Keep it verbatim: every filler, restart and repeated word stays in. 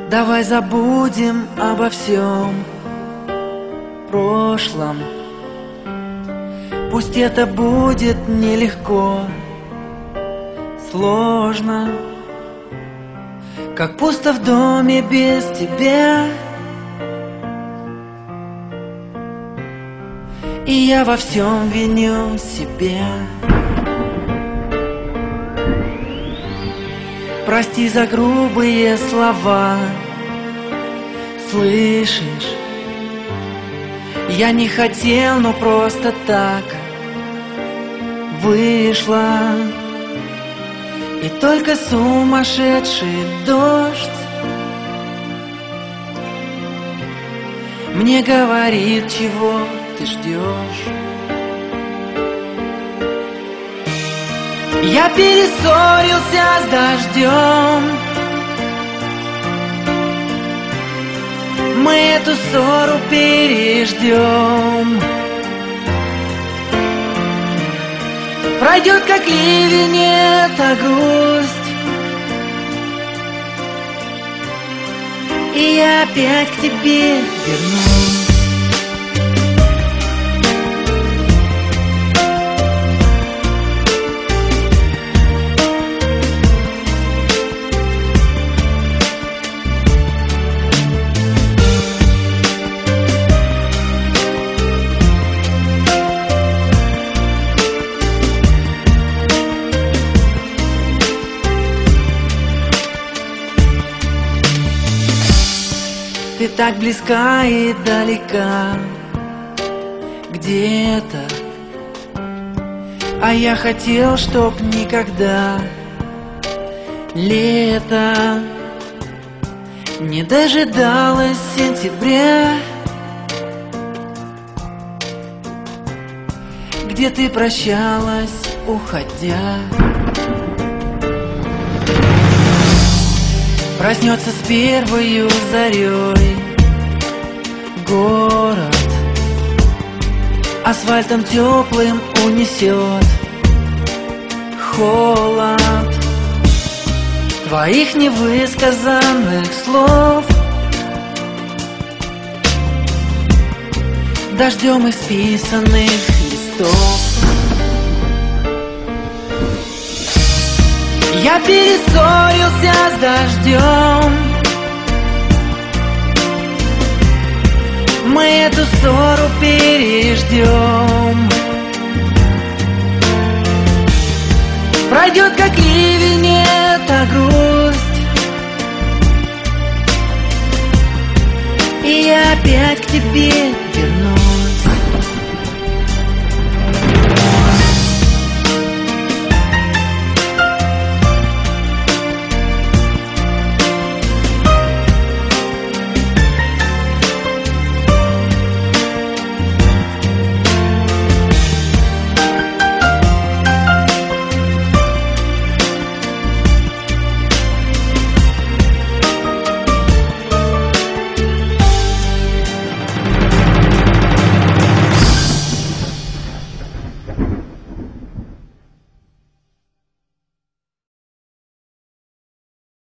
Давай забудем обо всем прошлом. Пусть это будет нелегко, сложно, как пусто в доме без тебя. И я во всем виню себя. Прости за грубые слова. Слышишь? Я не хотел, но просто так вышло. И только сумасшедший дождь мне говорит, чего ты ждешь. Я перессорился с дождем. Мы эту ссору переждем. Пройдет как ливень эта грусть, и я опять к тебе вернусь. Ты так близка и далека где-то, а я хотел, чтоб никогда лето не дожидалось сентября, где ты прощалась, уходя. Проснется с первою зарей город, асфальтом теплым унесет холод твоих невысказанных слов, дождем исписанных листов. Я перессорился с дождем. Мы эту ссору переждем. Пройдет как ливень эта грусть, и я опять к тебе